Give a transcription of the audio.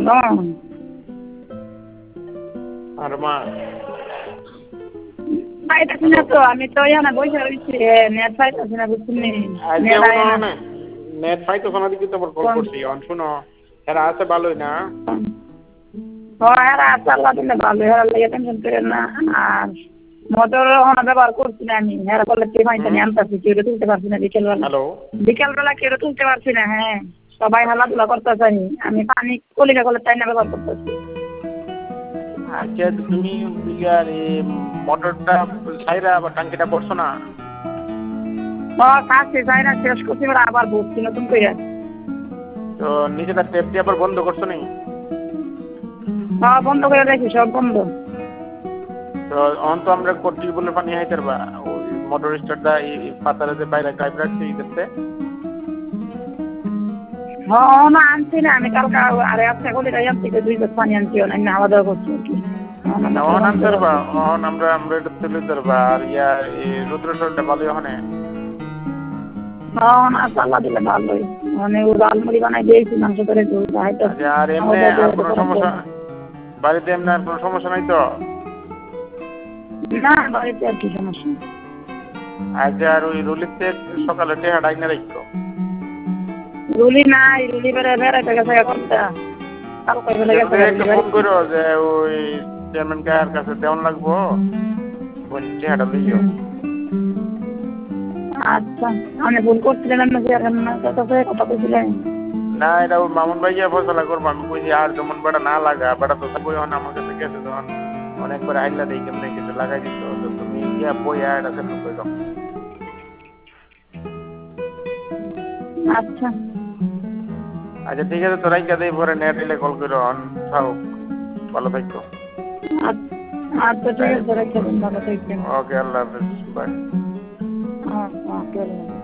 No. আর মা পাইতাছি না তো, আমি তো এখানে বসে রয়েছি, নেট পাইতাছি না, বুঝছিনি? আজকে নেট আয় না। নেট পাইতো না দিকে তো কল করছি শুনো এরা আছে ভালোই না এরা চাল্লা দিলে ভালো, এরা লেগে টেনশন করে না। আর মোটর ব্যবহার করছি না আমি, এরা করলে পাইতানি আনতাছি, কেউ তুলতে পারছি না বিকেলবেলা। হ্যালো বিকেলবেলা কেউ তুলতে পারছি না। হ্যাঁ, সবাই হালাধুলা করতেছে, আমি পানি কলিকা করলে তাই না ব্যবহার করতেছি। আচ্ছা তুমি মোটরটা ছাইরা আবার টাঙ্কিটা পড়ছো না কাছে যাই না, শেষ করছি, এবার আবার বসছি নতুন করে। তো নিজেটা টেপ দিয়ে আবার বন্ধ করছো নি বন্ধ করে রাখি, সব বন্ধ। তো অন তো আমরা টিউবওয়েলের পানি হাইতে পারবা ওই মোটর স্টারটা এই পাতারে যে বাইরে গাইব রাখছি ইতে না আনছি না আমি, কালকে আরে আজকে কলিকা আনছি, 2 বছর পানি আনছি, অনেক খাওয়া দাওয়া করছি আর কি। অন আনতে পারবা অন আমরা এটা তুলে ধরবা আর এই রুদ্রসরটা ভালো ওখানে না চাল্লা দিলে ভালোই, মানে ও আলমুড়ি বানাই দিয়েছি, মাংস করে আর এমনি আর কোনো সমস্যা বাড়িতে এমনি আর কোনো সমস্যা নাই তো না, বাড়িতে আর কি সমস্যা। আজ আর ওই রুলিতে সকালে টেহা ডাইনা রাখতো রুলি নাই, রুলি বেড়াইতে গেছে কোনটা, কালকে বেলা গেছে। ফোন করো যে ওই চেয়ারম্যান কার কাছে দেওয়ান লাগবো ওই টেহাটা লইও আচ্ছা, আমি ভুল করছিলেন না, কথা কইছিলেন না এটা ওই মামুন ভাইয়া ফসলা করবো আমি কইছি আর যেমন বেটা না লাগা বেটা তো কই আমার কাছে গেছে তখন অনেকবার আইলা দেই কেমনে কিছু লাগাই দিত তো তুমি গিয়া বই আর এটা সেট করে দাও আচ্ছা আচ্ছা ঠিক আছে তো রাইকা দেই পরে নেট এলে কল করো অন থাও ভালো থাকো আচ্ছা ঠিক আছে, রাখবেন, ভালো থাকবেন। ওকে আল্লাহ হাফেজ বাই আচ্ছা।